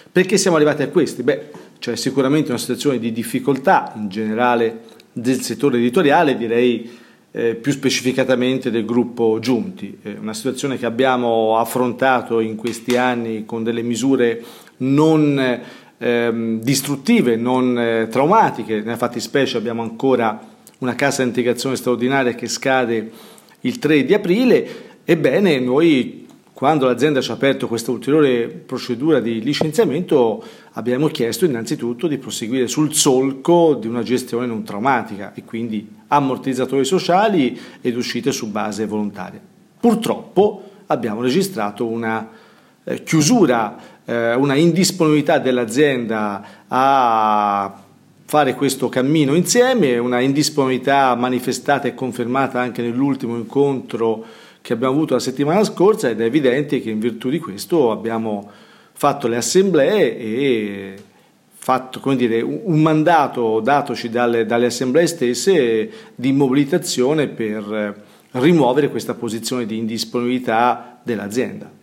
Perché siamo arrivati a questi? C'è sicuramente una situazione di difficoltà in generale del settore editoriale, direi più specificatamente del gruppo Giunti, una situazione che abbiamo affrontato in questi anni con delle misure non distruttive, non traumatiche. Nella fattispecie abbiamo ancora una cassa integrazione straordinaria che scade il 3 di aprile. Ebbene, noi, quando l'azienda ci ha aperto questa ulteriore procedura di licenziamento, abbiamo chiesto innanzitutto di proseguire sul solco di una gestione non traumatica e quindi ammortizzatori sociali ed uscite su base volontaria. Purtroppo abbiamo registrato una chiusura, una indisponibilità dell'azienda a fare questo cammino insieme, una indisponibilità manifestata e confermata anche nell'ultimo incontro che abbiamo avuto la settimana scorsa, ed è evidente che in virtù di questo abbiamo fatto le assemblee e fatto, come dire, un mandato datoci dalle assemblee stesse di mobilitazione per rimuovere questa posizione di indisponibilità dell'azienda.